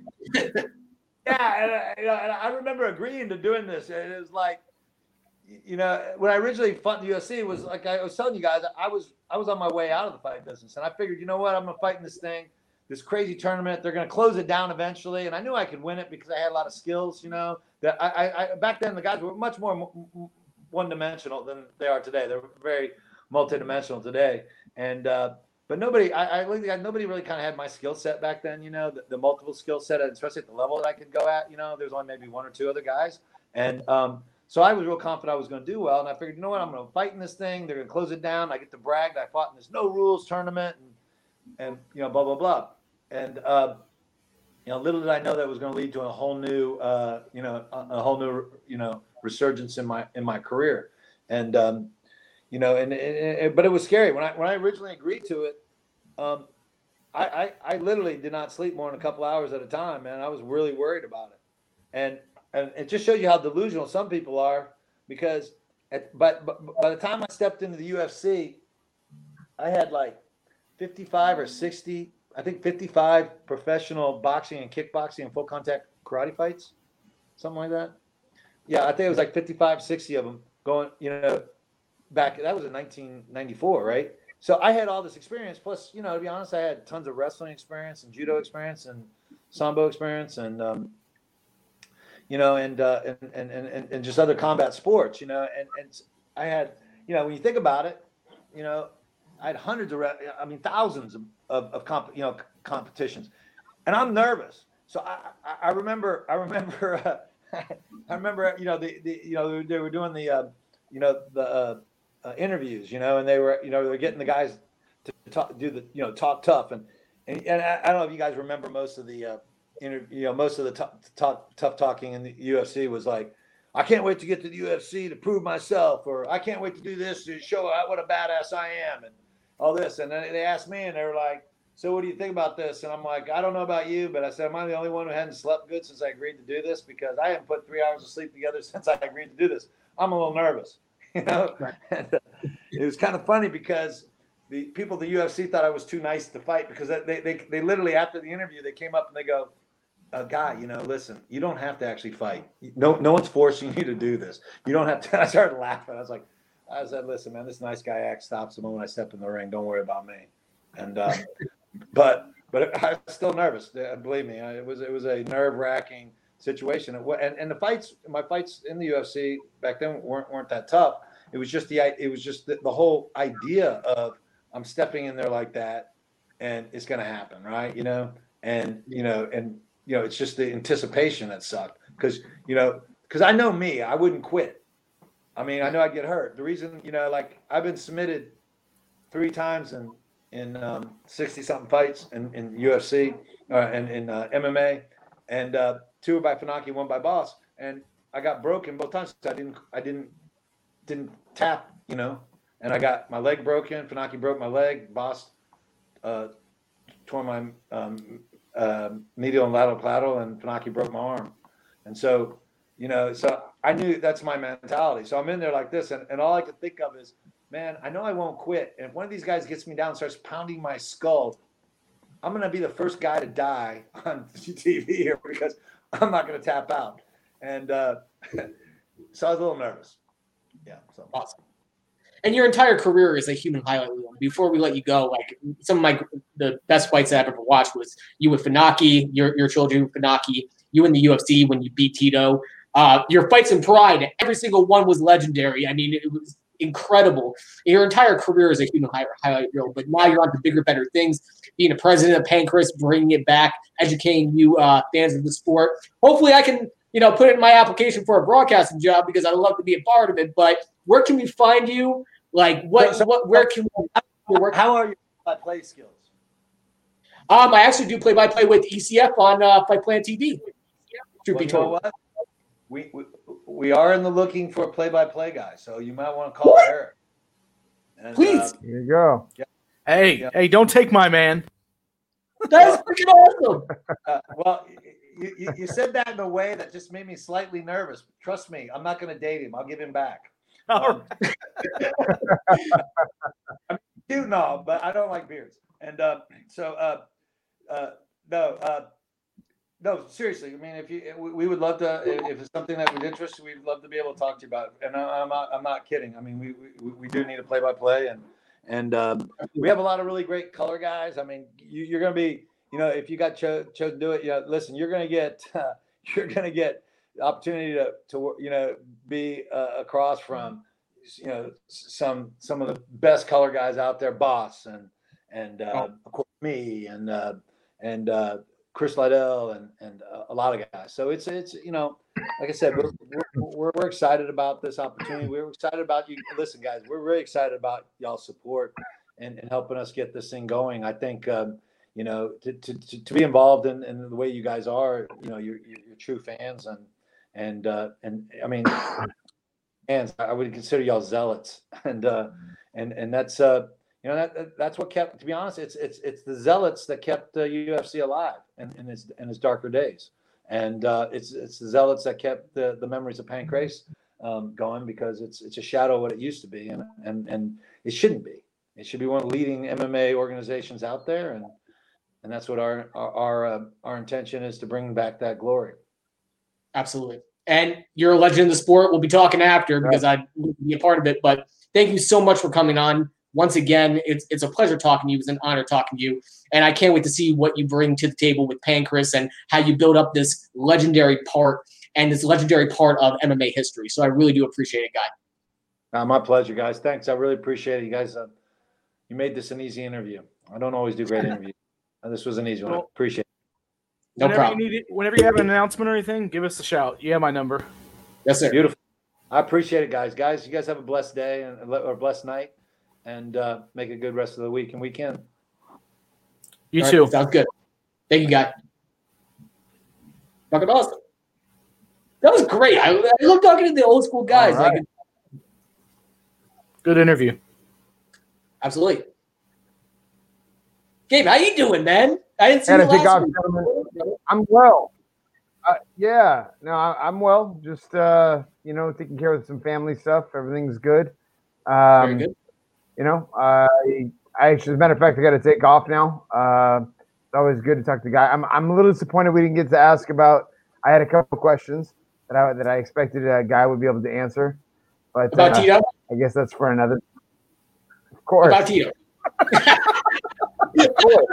yeah, and, and I remember agreeing to doing this. And it was like, you know, when I originally fought in the U F C, it was like I was telling you guys, I was I was on my way out of the fight business. And I figured, you know what, I'm going to fight in this thing. This crazy tournament, they're going to close it down eventually, and I knew I could win it because I had a lot of skills. You know, that I, I, I back then the guys were much more one-dimensional than they are today. They're very multi-dimensional today, and uh, but nobody, I, I looked at nobody really kind of had my skill set back then. You know, the, the multiple skill set, especially at the level that I could go at. You know, there's only maybe one or two other guys, and um, so I was real confident I was going to do well, and I figured, you know what, I'm going to fight in this thing. They're going to close it down. I get to brag that I fought in this no rules tournament, and and you know, blah blah blah. And, uh, you know, little did I know that was going to lead to a whole new, uh, you know, a, a whole new, you know, resurgence in my in my career. and um, you know, and, and, and but it was scary when I when I originally agreed to it. Um, I, I I literally did not sleep more than a couple hours at a time, man. I was really worried about it, and and it just shows you how delusional some people are. Because at, but, but by the time I stepped into the U F C, I had like fifty-five or sixty, I think fifty-five professional boxing and kickboxing and full contact karate fights, something like that. Yeah, I think it was like fifty-five, sixty of them going, you know, back. That was in nineteen ninety-four, right? So I had all this experience. Plus, you know, to be honest, I had tons of wrestling experience and judo experience and sambo experience and, um, you know, and, uh, and, and, and, and just other combat sports, you know, and, and I had, you know, when you think about it, you know, I had hundreds of, I mean, thousands of, of, of comp, you know, competitions, and I'm nervous. So I, I, I remember, I remember, uh, I remember, you know, the, the, you know, they were doing the, uh, you know, the uh, uh, interviews, you know, and they were, you know, they were getting the guys to talk, do the, you know, talk tough. And, and, and I, I don't know if you guys remember most of the, uh, Inter, you know, most of the t- talk, tough talking in the U F C was like, I can't wait to get to the U F C to prove myself, or I can't wait to do this to show out what a badass I am, and all this. And then they asked me, and they were like, so what do you think about this? And I'm like, I don't know about you, but I said, am I the only one who hadn't slept good since I agreed to do this? Because I haven't put three hours of sleep together since I agreed to do this. I'm a little nervous, you know? Right. And, uh, it was kind of funny because the people at the U F C thought I was too nice to fight, because they, they, they literally, after the interview, they came up and they go, a guy, you know, listen, you don't have to actually fight. No, no one's forcing you to do this. You don't have to. I started laughing. I was like, I said, listen, man, this nice guy act stops the moment I step in the ring. Don't worry about me. And, um, but, but I was still nervous. Believe me, it was, it was a nerve wracking situation. And, and the fights, my fights in the U F C back then weren't, weren't that tough. It was just the, it was just the, the whole idea of I'm stepping in there like that and it's going to happen. Right. You know, and, you know, and, you know, it's just the anticipation that sucked, because, you know, because I know me, I wouldn't quit. I mean, I know I'd get hurt. The reason, you know, like I've been submitted three times in in um, sixty something fights in, in U F C uh, and in uh, M M A, and uh, two by Funaki, one by Boss, and I got broken both times. I didn't, I didn't, didn't tap, you know, and I got my leg broken. Funaki broke my leg. Boss uh, tore my um, uh, medial and lateral collateral, and Funaki broke my arm. And so, you know, so I knew that's my mentality. So I'm in there like this, and, and all I could think of is, man, I know I won't quit. And if one of these guys gets me down and starts pounding my skull, I'm going to be the first guy to die on T V here, because I'm not going to tap out. And uh, so I was a little nervous. Yeah. So awesome. And your entire career is a human highlight reel. Before we let you go, like some of my the best fights I've ever watched was you with Funaki, your your children with Funaki, you in the U F C when you beat Tito. Uh, your fights in Pride, every single one was legendary. I mean, it was incredible. Your entire career is a human highlight reel, but now you're on to bigger, better things. Being a president of Pancrase, bringing it back, educating you uh, fans of the sport. Hopefully, I can you know put it in my application for a broadcasting job, because I'd love to be a part of it. But where can we find you? Like what? So, what? Where can we work? How are your play skills? Um, I actually do play by play with E C F on uh, Fight Plan T V. Truth well, be told, what? We, we we are in the looking for a play by play guy, so you might want to call Eric. And, Please. Uh, Here you go. Yeah. Hey, yeah. hey, don't take my man. That's freaking awesome. Uh, well, you, you you said that in a way that just made me slightly nervous. Trust me, I'm not going to date him. I'll give him back. Um, I'm cute and all, but I don't like beards. And uh, so, uh, uh, no, uh, no, seriously. I mean, if you, we would love to. If it's something that would interest you, we'd love to be able to talk to you about it. And I'm not, I'm not kidding. I mean, we we, we do need a play-by-play, and and um, we have a lot of really great color guys. I mean, you, you're going to be, you know, if you got cho- chosen to do it, you know, listen, you're going to get, uh, you're going to get the opportunity to to you know be uh, across from, you know, some some of the best color guys out there, Boss and and uh, of course me and uh, and uh, Chris Liddell and and uh, a lot of guys. So it's it's you know, like I said, we're, we're we're excited about this opportunity. We're excited about you. Listen, guys, we're really excited about y'all's support and, and helping us get this thing going. I think um, you know to, to to be involved in, in the way you guys are. You know, you're you're, you're true fans and and uh, and I mean. fans. I would consider y'all zealots, and uh, and and that's uh, you know that that's what kept. To be honest, it's it's it's the zealots that kept the U F C alive in, in its in its darker days, and uh, it's it's the zealots that kept the, the memories of Pancrase um, going, because it's it's a shadow of what it used to be, and and and it shouldn't be. It should be one of the leading M M A organizations out there, and and that's what our our our, uh, our intention is, to bring back that glory. Absolutely. And you're a legend in the sport. We'll be talking after because I'd be a part of it. But thank you so much for coming on. Once again, it's it's a pleasure talking to you. It's an honor talking to you. And I can't wait to see what you bring to the table with Pancrase and how you build up this legendary part and this legendary part of M M A history. So I really do appreciate it, Guy. Uh, my pleasure, guys. Thanks. I really appreciate it. You guys, uh, you made this an easy interview. I don't always do great interviews. Uh, this was an easy one. I appreciate it. No whenever problem. You need it, whenever you have an announcement or anything, give us a shout. You have my number. Yes, sir. Beautiful. I appreciate it, guys. Guys, you guys have a blessed day and or blessed night, and uh, make a good rest of the week and weekend. You All too. right, sounds good. Thank you, Guy. Fucking awesome. That was great. I, I love talking to the old school guys. All right. Like, Good interview. absolutely. Gabe, how you doing, man? I didn't see Had you to take last off, week. gentlemen. I'm well. Uh, yeah, no, I, I'm well. Just uh, you know, taking care of some family stuff. Everything's good. Um, Very good. You know, uh, I, I actually, as a matter of fact, I got to take off now. Uh, it's always good to talk to the guy. I'm I'm a little disappointed we didn't get to ask about. I had a couple of questions that I that I expected a guy would be able to answer, but About uh, Tito? I guess that's for another. Of course. About Tito. Of course.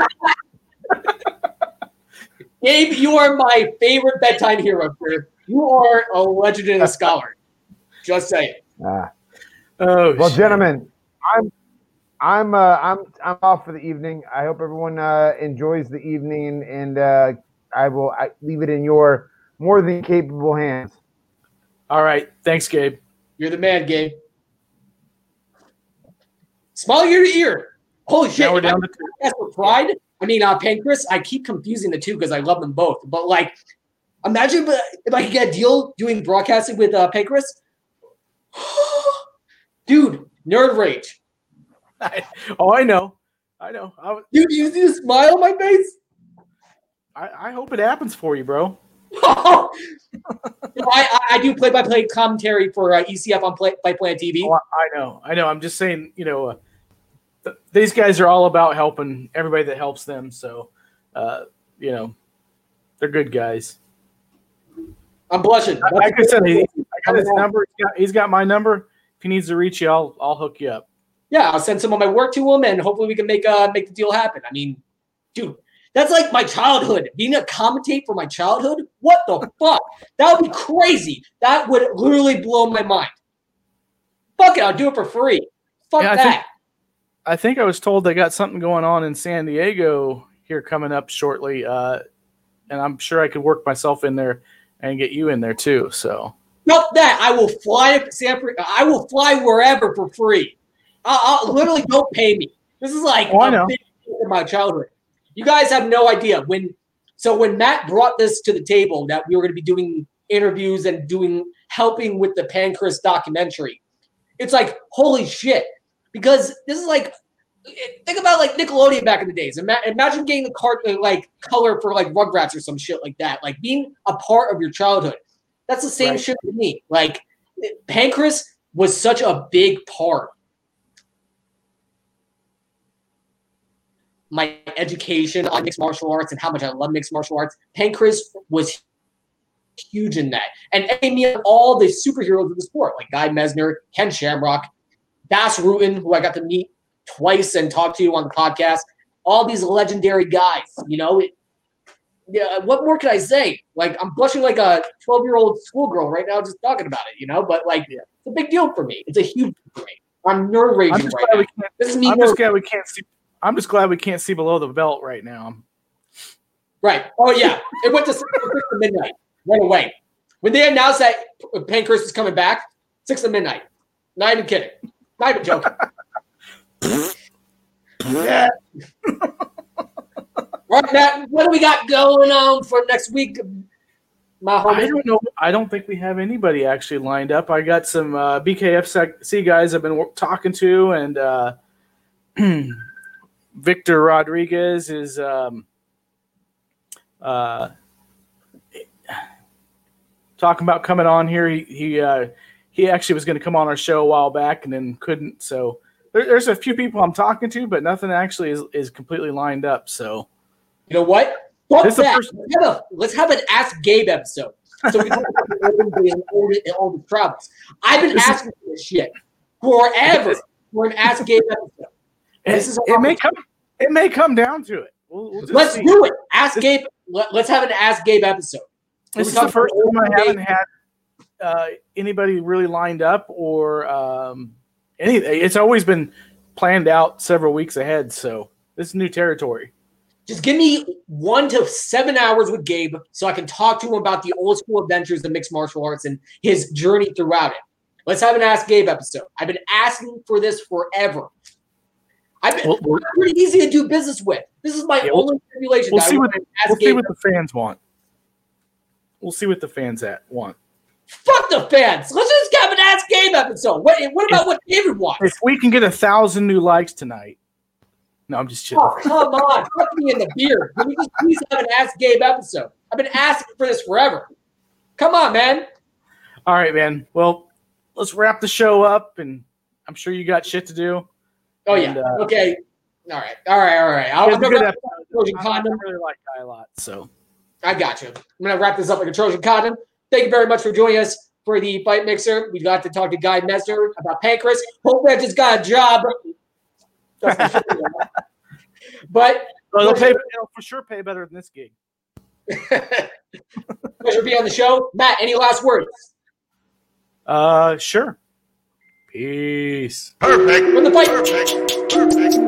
Gabe, you are my favorite bedtime hero, sir. You are a legend and a scholar. Just saying. Ah. Oh, Well, shit. gentlemen, I'm I'm uh, I'm I'm off for the evening. I hope everyone uh, enjoys the evening, and uh, I will I leave it in your more than capable hands. All right. Thanks, Gabe. You're the man, Gabe. Smile ear to ear. Holy shit. Now we're if I down to two. That's for Pride. I mean, uh, Pancrase, I keep confusing the two because I love them both. But, like, imagine if, if I could get a deal doing broadcasting with uh, Pancrase. Dude, nerd rage. I, oh, I know. I know. I, w- Dude, you see the smile on my face? I, I hope it happens for you, bro. I, I, I do play-by-play commentary for uh, E C F on play, by Play T V. Oh, I I know. I know. I'm just saying, you know, uh, th- these guys are all about helping everybody that helps them. So, uh, you know, they're good guys. I'm blushing. Like I said, he, I got his number. He's got, he's got my number. If he needs to reach you, I'll I'll hook you up. Yeah, I'll send some of my work to him, and hopefully we can make uh make the deal happen. I mean, dude, that's like my childhood. Being a commentate for my childhood? What the fuck? That would be crazy. That would literally blow my mind. Fuck it, I'll do it for free. Fuck Yeah, I that. think- I think I was told they got something going on in San Diego here coming up shortly, uh, and I'm sure I could work myself in there and get you in there too. So Fuck that. I will fly to San Fran- I will fly wherever for free. I'll, I'll literally don't pay me. This is like Oh, I a know. big thing in my childhood. You guys have no idea when. So when Matt brought this to the table that we were going to be doing interviews and doing helping with the Pancrase documentary, it's like holy shit, because this is like think about like Nickelodeon back in the days. Ima- Imagine getting the card like color for like Rugrats or some shit like that. Like being a part of your childhood. That's the same Right. shit with me. Like Pancrase was such a big part. My education on mixed martial arts and how much I love mixed martial arts. Pancrase was huge in that. And made me all the superheroes of the sport, like Guy Mesner, Ken Shamrock, Bas Rutten, who I got to meet twice and talk to on the podcast. All these legendary guys, you know. It, yeah, what more could I say? Like, I'm blushing like a twelve-year-old schoolgirl right now just talking about it, you know? But, like, Yeah. it's a big deal for me. It's a huge deal for me. I'm nerd I'm raging just right glad now. we can't. This is me. I'm just nerd- glad we can't see. I'm just glad we can't see below the belt right now. Right. Oh, yeah. It went to six to midnight right away. When they announced that Pancrase is coming back, six to midnight. Not even kidding. Not even joking. Yeah. Right, Matt, what do we got going on for next week? my homie? I don't know. I don't think we have anybody actually lined up. I got some uh, B K F C guys I've been w- talking to, and uh, Victor Rodriguez is um, uh, talking about coming on here. He he, uh, he actually was going to come on our show a while back and then couldn't. So there, there's a few people I'm talking to, but nothing actually is, is completely lined up. So you know what? Fuck This is the that. first- Let's, have a, let's have an Ask Gabe episode. So we can talk about the olden days and all the, and all the travels. I've been This is- asking for this shit forever for an Ask Gabe episode. This it, is it may come. It may come down to it. We'll, we'll just Let's see. do it. Ask Gabe. Let, let's have an Ask Gabe episode. This We is talk the first about time I olden haven't days. had uh, anybody really lined up or um, anything. It's always been planned out several weeks ahead. So this is new territory. Just give me one to seven hours with Gabe so I can talk to him about the old school adventures of mixed martial arts and his journey throughout it. Let's have an Ask Gabe episode. I've been asking for this forever. I've been We'll- we'll- I'm pretty easy to do business with. This is my Yeah, we'll- only tribulation. We'll I see want what an Ask we'll see Gabe what the fans want. We'll see what the fans at want. Fuck the fans. Let's just have an Ask Gabe episode. What, what about what David wants? If we can get a thousand new likes tonight, no, I'm just kidding. Oh, come on. Fuck me in the beard. Can we just please have an Ask Gabe episode? I've been asking for this forever. Come on, man. All right, man. Well, let's wrap the show up, and I'm sure you got shit to do. Oh, yeah. And, uh, okay. All right. All right. All right. I'll, It was I'm a gonna good wrap this up like a Trojan I, I condom. really like Guy a lot, so I got you. I'm going to wrap this up like a Trojan condom. Thank you very much for joining us for the Fight Mixer. We got to talk to Guy Messer about Pancras. Hopefully, I just got a job. But well, they'll pay. They'll for sure pay better than this gig. pleasure to be on the show. Matt, any last words? Uh, sure. Peace. Perfect. From the fight. Perfect. Perfect.